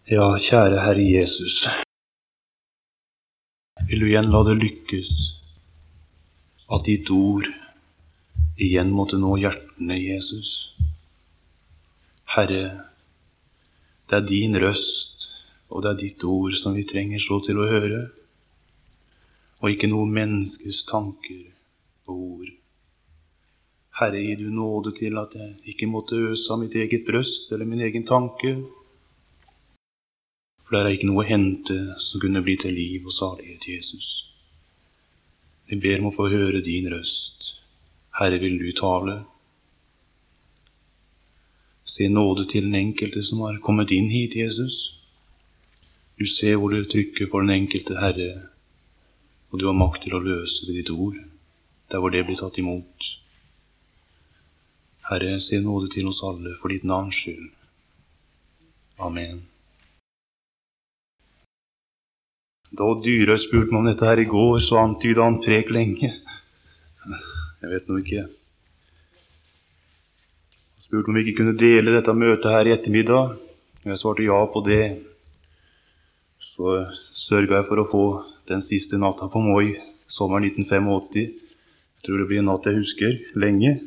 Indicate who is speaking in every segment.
Speaker 1: Ja, kjære Herre Jesus, vil du igjen la det lykkes at ditt ord igjen måtte nå hjertene, Jesus. Herre, det din røst, og det ditt ord som vi trenger så til å høre, og ikke noe menneskes tanker og ord. Herre, gi du nåde til at jeg ikke måtte øse av mitt eget brøst eller min egen tanke, for det ikke noe å hente som kunne bli til liv og salighet, Jesus. Vi ber om å få høre din røst. Herre, vil du tale? Se nåde til den enkelte som har kommet inn hit, Jesus. Du ser hvor du trykker for den enkelte, Herre, og du har makt til å løse ved ditt ord, der hvor det blir tatt imot. Herre, se nåde til oss alle for ditt navns skyld. Amen. Da Dyrøy spurte meg om dette her i går, så antydet han prek lenge. Jeg vet nå ikke. Han spurte om vi ikke kunne dele dette møtet her i ettermiddag. Jeg svarte ja på det. Så sørget jeg for å få den siste natta på Moi, sommeren 1985. Jeg tror det blir en natt jeg husker lenge.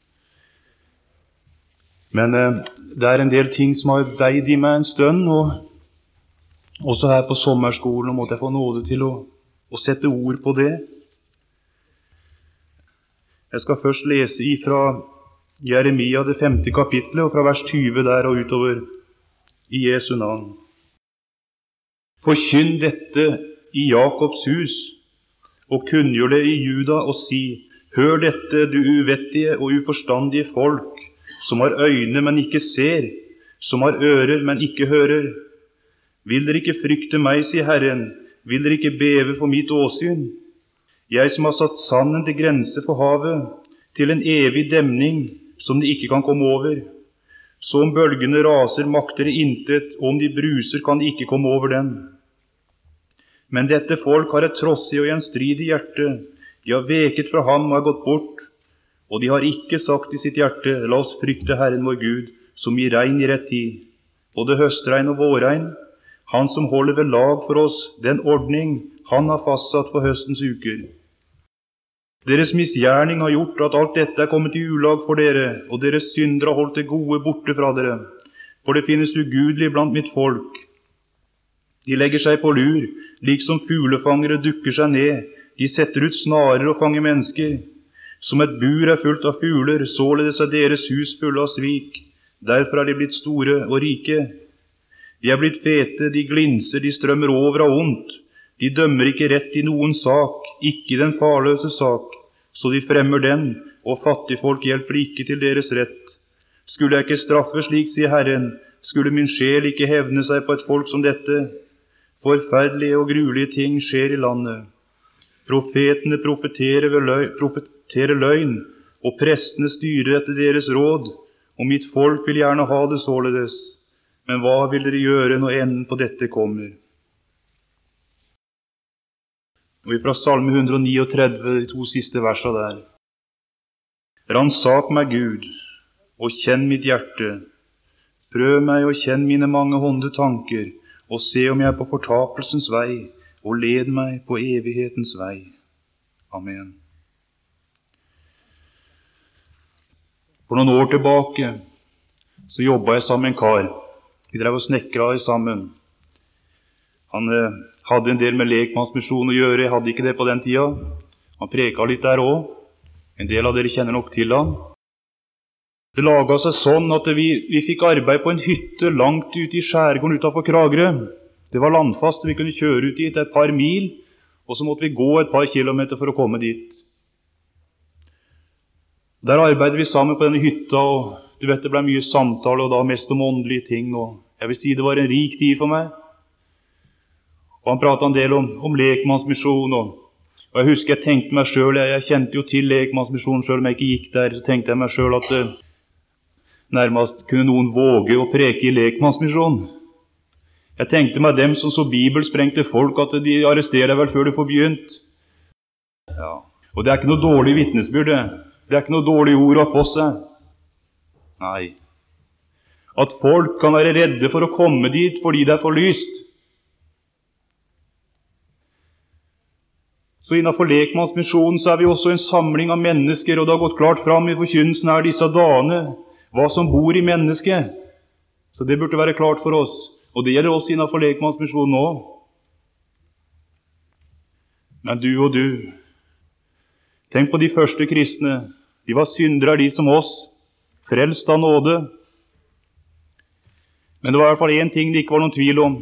Speaker 1: Men det en del ting som har beid i meg en stund, og også her på sommerskolen måtte jeg få nåde til å sette ord på det. Jeg skal først lese ifra Jeremia det 5. kapitlet, og fra vers 20 der og utover, i Jesu navn. Forkynn dette i Jakobs hus, og kunngjør det i Juda, og si, hør dette, du uvettige og uforstandige folk, som har øyne, men ikke ser, som har ører, men ikke hører. Vil dere ikke frykte meg, sier Herren, vil dere ikke beve for mitt åsyn? Jeg som har satt sanden til grense for havet, til en evig demning som de ikke kan komme over. Så om bølgene raser, makter det intet, og om de bruser, kan de ikke komme over den. Men dette folk har et trossig og gjenstridig hjerte. De har veket fra ham og har gått bort, og de har ikke sagt i sitt hjerte, la oss frykte Herren vår Gud, som gir regn i rett tid, både høstregn og vårregn, han som holder ved lag for oss den ordning han har fastsatt for høstens uker. Deres misgjerning har gjort at alt dette kommet i ulag for dere, og deres synder har holdt det gode borte fra dere. For det finnes ugudelig blant mitt folk. De legger seg på lur, liksom fuglefangere dukker seg ned. De setter ut snarer og fanger mennesker. Som et bur fullt av fugler, således deres hus fulle av svik. Derfor de blitt store og rike. De blitt fete, de glinser, de strømmer over av ondt. De dømmer ikke rett i noen sak, ikke i den farløse sak, så de fremmer den, og fattigfolk hjelper ikke til deres rett. Skulle jeg ikke straffe slik, sier Herren, skulle min sjel ikke hevne seg på et folk som dette. Forferdelige og gruelige ting skjer i landet. Profetene profeterer løgn, og prestene styrer etter deres råd, og mitt folk vil gjerne ha det således. Men hva vil dere gjøre når enden på dette kommer? Og fra Salme 139, de 2 siste versene der. Ransak meg, Gud, og kjenn mitt hjerte. Prøv meg og kjenn mine mange honde tanker, og se om jeg på fortapelsens vei, og led meg på evighetens vei. Amen. For noen år tilbake så jobbet jeg sammen med en kar. Vi drev og snekret sammen. Han hadde en del med lekmannsmisjon å gjøre, jeg hadde ikke det på den tida. Han preket litt der også. En del av dere kjenner nok til han. Det laget seg sånn at vi fikk arbeid på en hytte langt ute i skjærgården utenfor Kragerø. Det var landfast, vi kunne kjøre ut dit et par mil, og så måtte vi gå et par kilometer for å komme dit. Der arbeidet vi sammen på denne hytta, og du vet, det ble mye samtale, og da mest om åndelige ting, og jeg vil si det var en rik tid for meg. Og han pratet en del om lekmannsmisjon, og jeg husker jeg tenkte meg selv, jeg kjente jo til lekmannsmisjon selv om jeg ikke gikk der, så tenkte jeg meg selv at nærmest kunne noen våge å preke i lekmannsmisjon. Jeg tenkte meg dem som så bibelsprengte folk, at de arresterer deg vel før du får begynt. Ja. Og det ikke noe dårlig vitnesbyrd, det ikke noe dårlig ord å ha på seg. Nei. at folk kan være redde for å komme dit fordi det for lyst. Så innenfor lekmannsmisjonen så vi også en samling av mennesker, og det har gått klart fram i forkynnelsen her disse dagene, hva som bor i mennesket. Så det burde være klart for oss, og det gjelder også innenfor lekmannsmisjonen nå. Men du og du, tenk på de første kristne. De var syndere, de som oss, frelst av nåde. Men det var i hvert fall en ting det ikke var noen tvil om.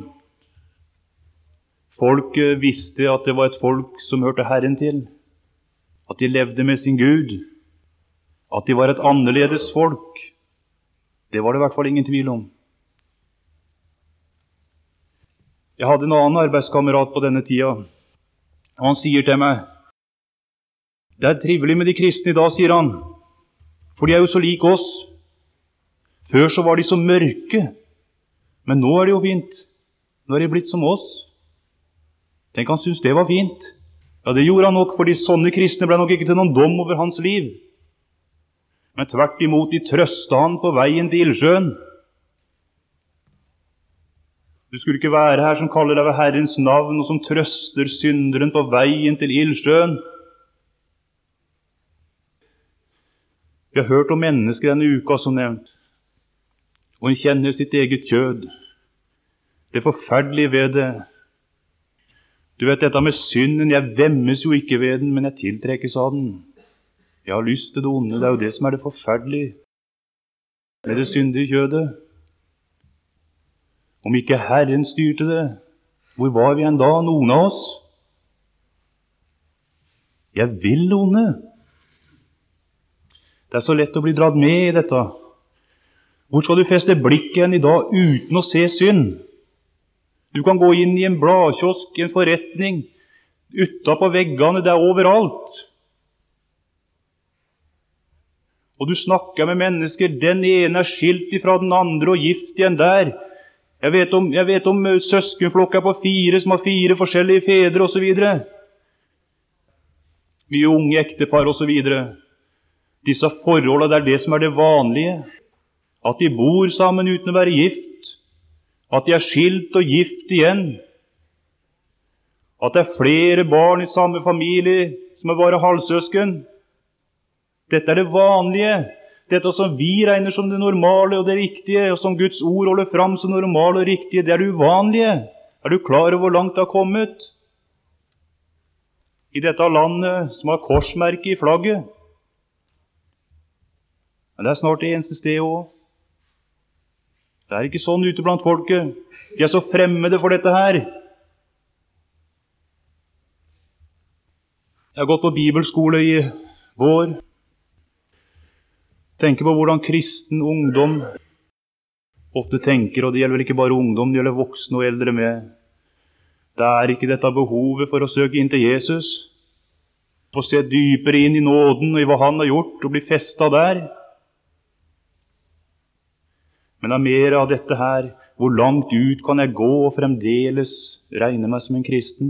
Speaker 1: Folk visste at det var et folk som hørte Herren til, at de levde med sin Gud, at de var et annerledes folk. Det var det i hvert fall ingen tvil om. Jeg hadde en annen arbeidskamerat på denne tida, og han sier til meg, det er trivelig med de kristne i dag, sier han, for de er jo så like oss. Før så var de så mørke, men nå er det jo fint. Nå er de blitt som oss. Tenk, han syntes det var fint. Ja, det gjorde han nok, fordi sånne kristne ble nok ikke til noen dom over hans liv. Men tvert imot, de trøste han på veien til ildsjøen. Du skulle ikke være her som kaller deg ved Herrens navn, og som trøster synderen på veien til ildsjøen. Vi har hørt om mennesker denne uka som nevnt, og en kjenner sitt eget kjød. Det forferdelige ved det. Du vet, dette med synden, jeg vemmes jo ikke ved den, men jeg tiltrekkes av den. Jeg har lyst til det onde, det er jo det som er det forferdelige med det syndige kjødet. Om ikke Herren styrte det, hvor var vi en dag, noen av oss? Jeg vil det onde. Det er så lett å bli dratt med i dette. Hvor skal du feste blikket igjen i dag uten å se synd? Du kan gå inn i en bladkiosk, en forretning, utenpå veggene, det er overalt. Og du snakker med mennesker, den ene er skilt ifra den andre og gift igjen der. Jeg vet om søskenflokker på 4 som har 4 forskjellige fedre og så videre. Mye unge ektepar og så videre. Disse forholdene, det er det som er det vanlige. At de bor sammen uten å være gift. At de er skilt og gift igjen. At det er flere barn i samme familie som er bare halvsøsken. Dette er det vanlige. Dette som vi regner som det normale og det riktige, og som Guds ord holder fram som normale og riktige, det er det uvanlige. Er du klar over hvor langt det har kommet? I dette landet som har korsmerke i flagget. Men det er snart det eneste stedet også. Det er ikke sånn ute blant folket. De er så fremmede for dette her. Jeg har gått på bibelskole i vår. Tenker på hvordan kristen ungdom ofte tenker, og det gjelder vel ikke bare ungdom, det gjelder voksne og eldre med. Det er ikke dette behovet for å søke inn til Jesus, få se dypere inn i nåden og i hva han har gjort, og bli festet der. Men det er mer av dette her, hvor langt ut kan jeg gå og fremdeles regne meg som en kristen?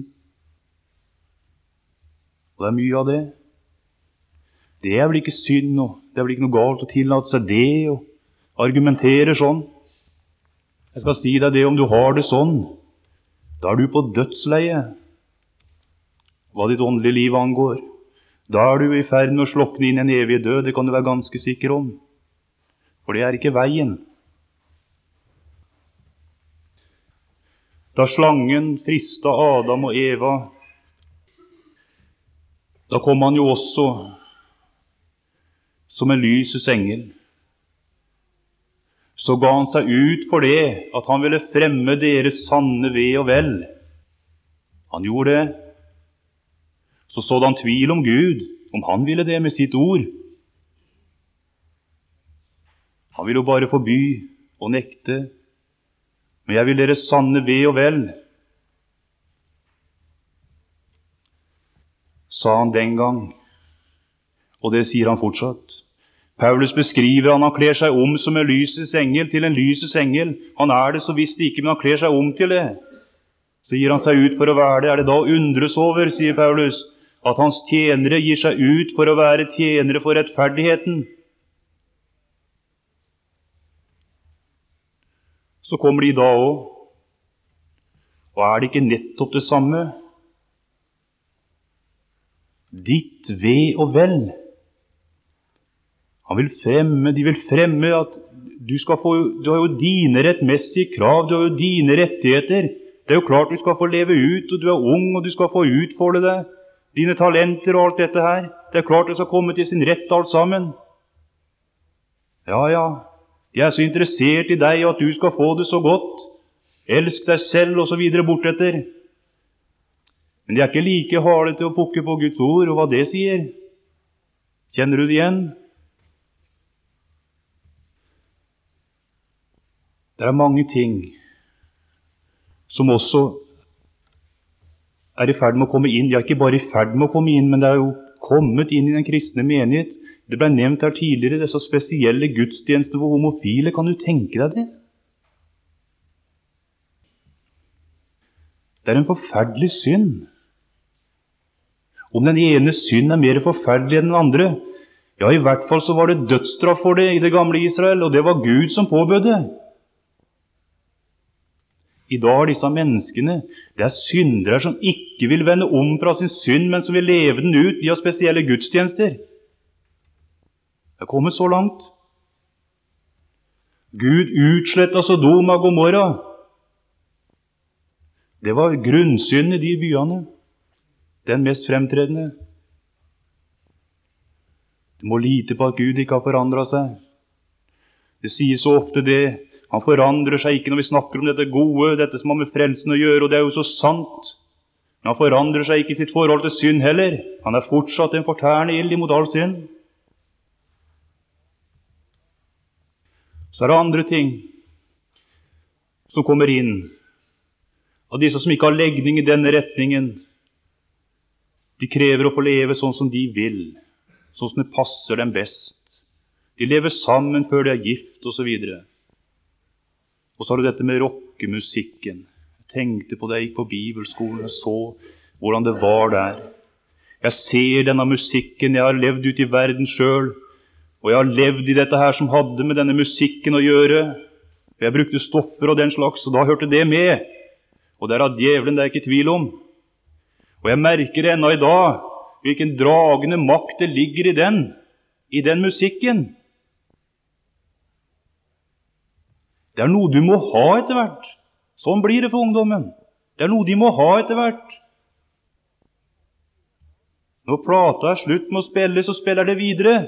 Speaker 1: Og det er mye av det. Det er vel ikke synd, og det er vel ikke noe galt å tillate seg det, og argumentere sånn. Jeg skal si deg det, om du har det sånn, da er du på dødsleie, hva ditt åndelige liv angår. Da er du i ferd med å slokne inn en evig død, det kan du være ganske sikker om. For det er ikke veien. Da slangen fristet Adam og Eva, da kom han jo også som en lysets engel. Så ga han seg ut for det, at han ville fremme deres sanne ve og vel. Han gjorde det. Så sådde han tvil om Gud, om han ville det med sitt ord. Han ville jo bare forby og nekte. Men jeg vil deres sanne ve og vel, sa han den gang, og det sier han fortsatt. Paulus beskriver han kler seg om som en lysets engel til en lysets engel. Han er det så visst ikke, men han kler seg om til det. Så gir han seg ut for å være det. Er det da å undres over, sier Paulus, at hans tjenere gir seg ut for å være tjenere for rettferdigheten? så kommer de da også. Og er det ikke nettopp det samme? Ditt ve og vel. De vil fremme at du har jo dine rettmessige krav, du har jo dine rettigheter. Det er jo klart du skal få leve ut, og du er ung, og du skal få utfolde deg. Dine talenter og alt dette her. Det er klart det skal komme til sin rett alt sammen. Ja, de er så interessert i deg, og at du skal få det så godt. Elsk deg selv, og så videre bortetter. Men de er ikke like harde til å pukke på Guds ord, og hva det sier. Kjenner du det igjen? Det er mange ting som også er i ferd med å komme inn. De er ikke bare i ferd med å komme inn, men det er jo kommet inn i den kristne menighet. Det ble nevnt her tidligere, disse spesielle gudstjenester for homofile. Kan du tenke deg det? Det er en forferdelig synd. Om den ene synd er mer forferdelig enn den andre, ja, i hvert fall så var det dødsstraff for det i det gamle Israel, og det var Gud som påbød det. I dag er disse menneskene, det er syndere som ikke vil vende om fra sin synd, men som vil leve den ut. De har spesielle gudstjenester. Det er kommet så langt. Gud utslettet Sodoma og Gomorra. Det var grunnsynden i de byene. Den mest fremtredende. Du må lite på at Gud ikke har forandret seg. Det sies så ofte det. Han forandrer seg ikke når vi snakker om dette gode, dette som har med frelsen å gjøre, og det er jo så sant. Men han forandrer seg ikke i sitt forhold til synd heller. Han er fortsatt en fortærende ild imot all synd. Så er det andre ting som kommer inn av disse som ikke har legning i denne retningen. De krever å få leve sånn som de vil, sånn som det passer dem best. De lever sammen før de er gift, og så videre. Og så har du dette med rockemusikken. Jeg tenkte på det, jeg gikk på bibelskolen og så hvordan det var der. Jeg ser denne musikken, jeg har levd ut i verden selv, og jeg har levd i dette her som hadde med denne musikken å gjøre. Jeg brukte stoffer og den slags, og da hørte det med. Og det er av djevelen, det er ikke tvil om. Og jeg merker ennå i dag hvilken dragende makt det ligger i den musikken. Det er noe du må ha etter hvert. Sånn blir det for ungdommen. Det er noe de må ha etter hvert. Når plata er slutt med å spille, så spiller det videre.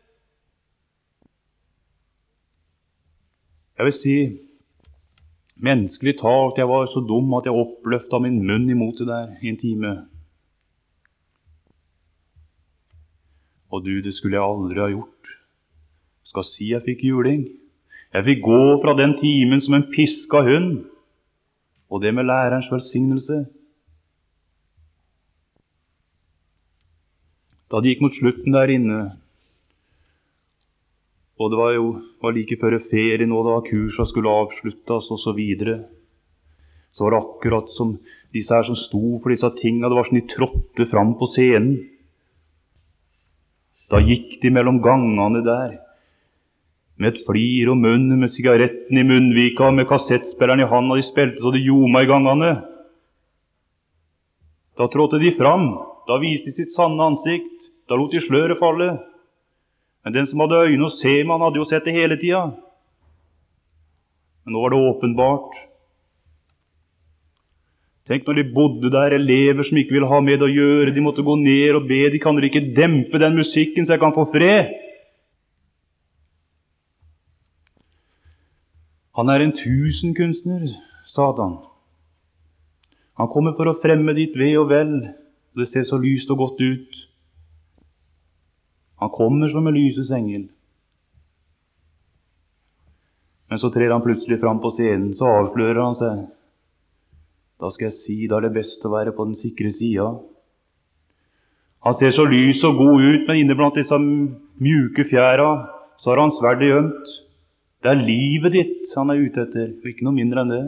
Speaker 1: Jeg vil si, menneskelig talt, jeg var så dum at jeg oppløftet min munn imot det der i en time. Og du, det skulle jeg aldri ha gjort. Jeg skal si jeg fikk juling. Jeg fikk gå fra den timen som en piska hund, og det med lærerens velsignelse. Da det gikk mot slutten der inne, og det var like før ferien, og da kurset skulle avsluttes, og så videre, så var det akkurat som disse her som sto for disse tingene, det var sånn de trådte fram på scenen. Da gikk de mellom gangene der, med et flir og munn, med sigaretten i munnvika, med kassettspilleren i hånda, de spilte så det gjorde i gangene. Da trådte de fram, da viste de sitt sanne ansikt, da lot de sløret falle. Men den som hadde øyne å se med, han hadde jo sett det hele tida. Men nå var det åpenbart. Tenk når de bodde der, elever som ikke ville ha med det å gjøre, de måtte gå ned og be, de kan vel ikke dempe den musikken så jeg kan få fred. Han er en tusenkunstner, Satan. Han kommer for å fremme ditt ve og vel, og det ser så lyst og godt ut. Han kommer som en lysets engel. Men så trer han plutselig fram på scenen, så avslører han seg. Da skal jeg si, da er det best å være på den sikre siden. Han ser så lys og god ut, men inne blant disse mjuke fjæra, så har han sverdet gjemt. Det er livet ditt han er ute etter, og ikke noe mindre enn det.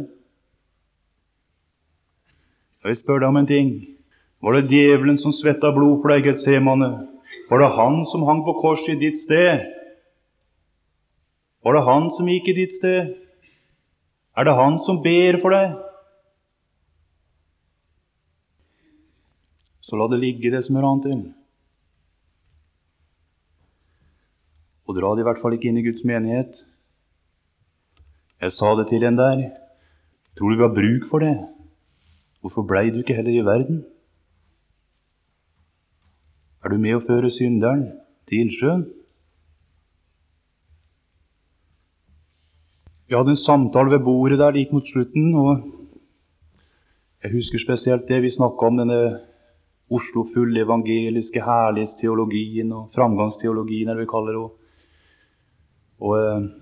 Speaker 1: Jeg vil spørre deg om en ting. Var det djevelen som svettet blod for deg, Getsemane? Var det han som hang på kors i ditt sted? Var det han som gikk i ditt sted? Er det han som ber for deg? Så la det ligge det som hører han til. Og dra det i hvert fall ikke inn i Guds menighet. Jeg sa det til en der. Tror du vi har bruk for det? Hvorfor blei du ikke heller i verden? Er du med å føre synderen til ildsjøen? Vi hadde en samtale ved bordet der like mot slutten, og jeg husker spesielt det vi snakket om, denne Oslo full evangeliske herlighetsteologien og framgangsteologien, er det vi kaller det. Og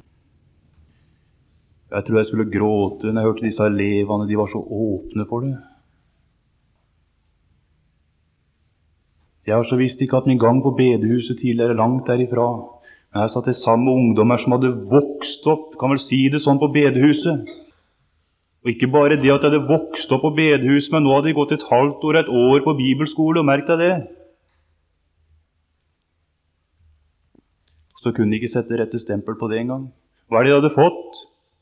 Speaker 1: jeg tror jeg skulle gråte når jeg hørte disse elevene, de var så åpne for det. Jeg har så visst ikke hatt min gang på bedehuset tidligere, langt derifra. Men her satt jeg sammen med ungdommer som hadde vokst opp, kan vel si det sånn, på bedehuset. Og ikke bare det at de hadde vokst opp på bedehuset, men nå hadde de gått et halvt år, et år på bibelskole, og merkt deg det. Så kunne de ikke sette rette stempel på det engang. Hva er det de hadde fått?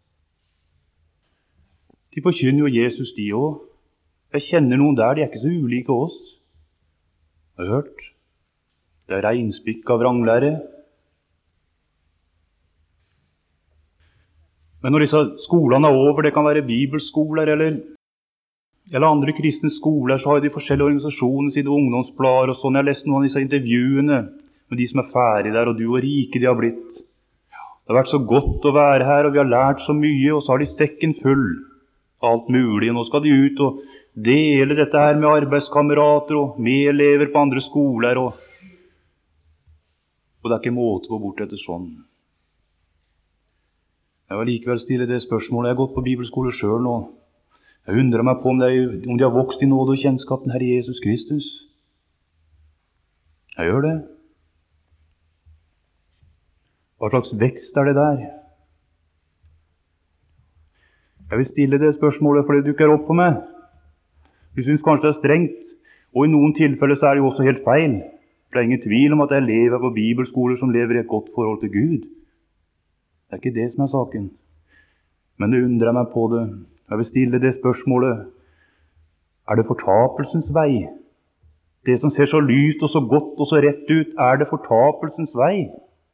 Speaker 1: De forkynner jo Jesus, de også. Jeg kjenner noen der, de er ikke så ulike oss. Har du hørt? Det er regnspikk av vranglære. Men når disse skolene er over, det kan være bibelskoler eller andre kristne skoler, så har de forskjellige organisasjoner, sine ungdomsblader og sånn. Jeg har lest noen av disse intervjuene med de som er ferdige der, og du og rike de har blitt. Det har vært så godt å være her, og vi har lært så mye, og så har de sekken full av alt mulig, og nå skal de ut og dele dette her med arbeidskamerater og medelever på andre skoler, og det er ikke måte på bort etter sånn. Jeg vil likevel stille det spørsmålet. Jeg har gått på bibelskole selv nå. Jeg undrer meg på om de har vokst i nåde og kjennskap til Herre Jesus Kristus. Jeg gjør det. Hva slags vekst er det der? Jeg vil stille det spørsmålet fordi det dukker opp for meg. Vi synes kanskje det er strengt, og i noen tilfeller så er det jo også helt feil. For det er ingen tvil om at jeg lever på bibelskoler som lever i et godt forhold til Gud. Det er ikke det som er saken. Men det undrer meg på det. Jeg vil stille det spørsmålet. Er det fortapelsens vei? Det som ser så lyst og så godt og så rett ut, er det fortapelsens vei?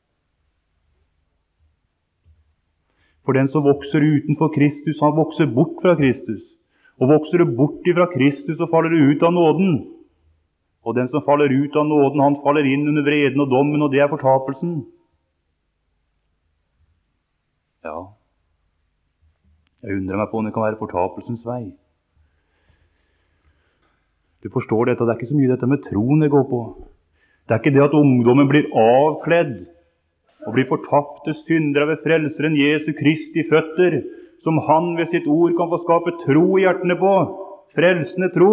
Speaker 1: For den som vokser utenfor Kristus, han vokser bort fra Kristus. Og vokser du bort fra Kristus, så faller du ut av nåden. Og den som faller ut av nåden, han faller inn under vreden og dommen, og det er fortapelsen. Ja, jeg undrer meg på om det kan være fortapelsens vei. Du forstår dette, det er ikke så mye dette med troen det går på. Det er ikke det at ungdommen blir avkledd og blir fortapte syndere ved frelseren Jesu Kristi føtter, som han ved sitt ord kan få skape tro i hjertene på, frelsende tro,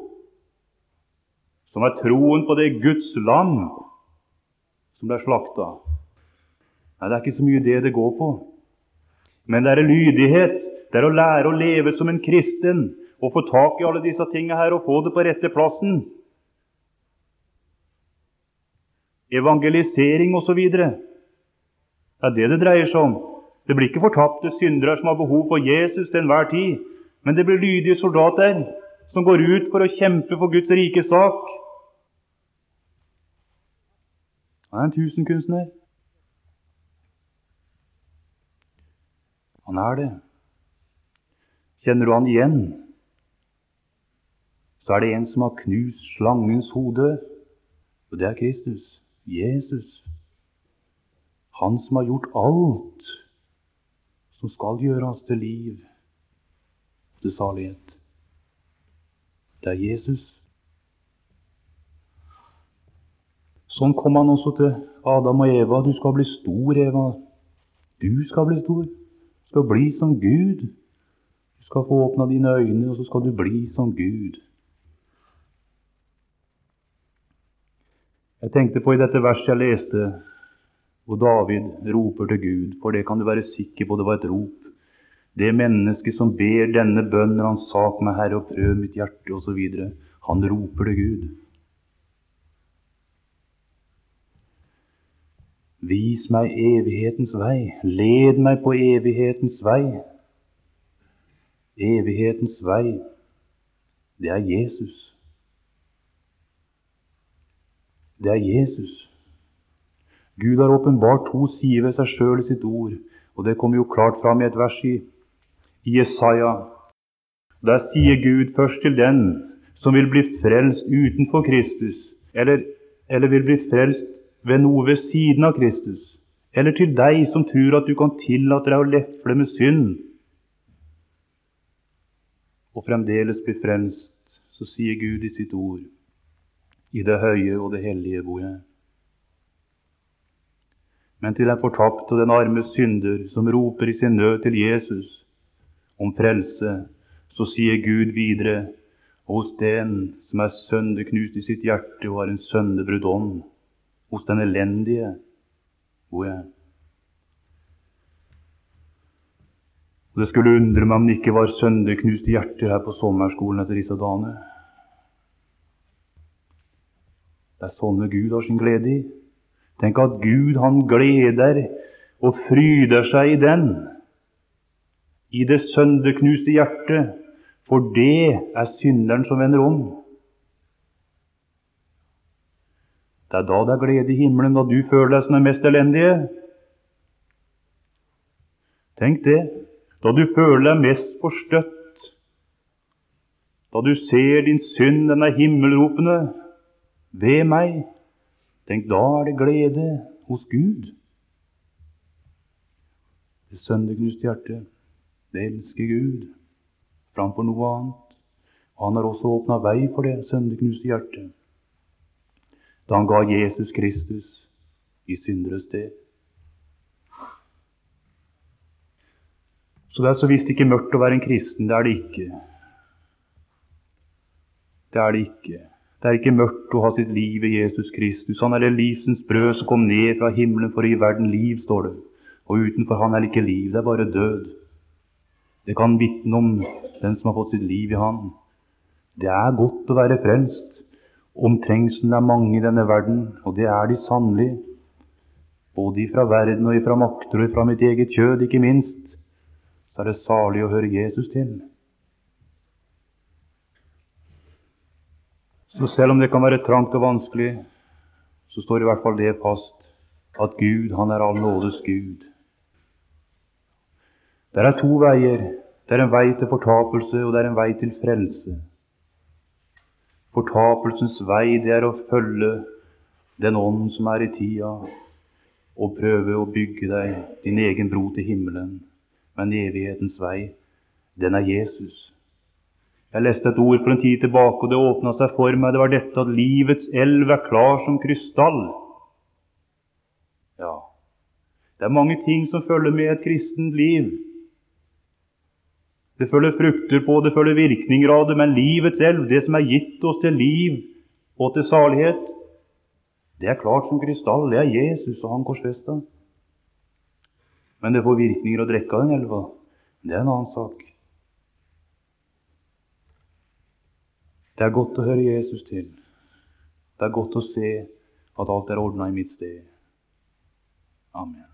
Speaker 1: som er troen på det Guds lam som ble slakta. Nei, det er ikke så mye det går på. Men det er lydighet, det er å lære å leve som en kristen, og få tak i alle disse tingene her, og få det på rette plassen. Evangelisering og så videre. Det er det det dreier seg om. Det blir ikke fortapte syndere som har behov for Jesus til enhver tid, men det blir lydige soldater som går ut for å kjempe for Guds rike sak. Han er en tusenkunstner. Han er det. Kjenner du han igjen? Så er det en som har knust slangens hode, og det er Kristus, Jesus. Han som har gjort alt som skal gjøre oss til liv og til salighet. Det er Jesus. Sånn kom han også til Adam og Eva. Du skal bli stor, Eva. Du skal bli stor. Du skal bli som Gud. Du skal få åpna dine øyne, og så skal du bli som Gud. Jeg tenkte på i dette verset jeg leste, hvor David roper til Gud, for det kan du være sikker på, det var et rop. Det menneske som ber denne bønn når han sak meg, Herre, og prøv mitt hjerte, og så videre. Han roper til Gud. Vis meg evighetens vei, led meg på evighetens vei. Evighetens vei, det er Jesus. Det er Jesus. Gud har åpenbart to sider ved seg selv i sitt ord, og det kommer jo klart fram i et vers i Jesaja. Der sier Gud først til den som vil bli frelst utenfor Kristus, eller vil bli frelst ved noe ved siden av Kristus, eller til deg som tror at du kan tillate deg å lefle med synd, og fremdeles bli frelst, så sier Gud i sitt ord, i det høye og det hellige bor jeg. Men til den fortapte og den arme synder som roper i sin nød til Jesus om frelse, så sier Gud videre, hos den som er søndeknust i sitt hjerte og har en søndebrudd ånd, hos den elendige bor jeg. Og det skulle undre meg om det ikke var søndeknuste hjerter her på sommerskolen etter disse dagene. Det er sånne Gud har sin glede i. Tenk at Gud, han gleder og fryder seg i den, i det søndeknuste hjertet, for det er synderen som vender om. Det er da det er glede i himmelen, da du føler deg som den mest elendige. Tenk det. Da du føler deg mest forstøtt, da du ser din synd, den er himmelropende, ved meg, tenk, da er det glede hos Gud. Det søndeknuste hjertet, det elsker Gud framfor noe annet. Og han har også åpnet vei for det søndeknuste hjertet, da han ga Jesus Kristus i synderes sted. Så det er så visst ikke mørkt å være en kristen, det er det ikke. Det er det ikke. Det er ikke mørkt å ha sitt liv i Jesus Kristus. Han er det livsens brød som kom ned fra himmelen for å gi verden liv, står det. Og utenfor han er det ikke liv, det er bare død. Det kan vitne om den som har fått sitt liv i han. Det er godt å være frelst. Omtrengselen er mange i denne verden, og det er de sannelig. Både ifra verden og ifra makter og ifra mitt eget kjød, ikke minst. Så er det salig å høre Jesus til. Så selv om det kan være trangt og vanskelig, så står i hvert fall det fast, at Gud, han er all nådes Gud. Det er to veier. Det er en vei til fortapelse, og det er en vei til frelse. Fortapelsens vei, det er å følge den ånd som er i tida, og prøve å bygge deg din egen bro til himmelen. Men evighetens vei, den er Jesus. Jeg leste et ord for en tid tilbake, og det åpnet seg for meg. Det var dette at livets elv er klar som krystall. Ja, det er mange ting som følger med et kristent liv. Det følger frukter på, det følger virkninger av det, men livets elv, det som er gitt oss til liv og til salighet, det er klart som krystall. Det er Jesus og han korsfestet. Men det får virkninger å drekke av den elva. Det er en annen sak. Det er godt å høre Jesus til. Det er godt å se at alt er ordnet i mitt sted. Amen.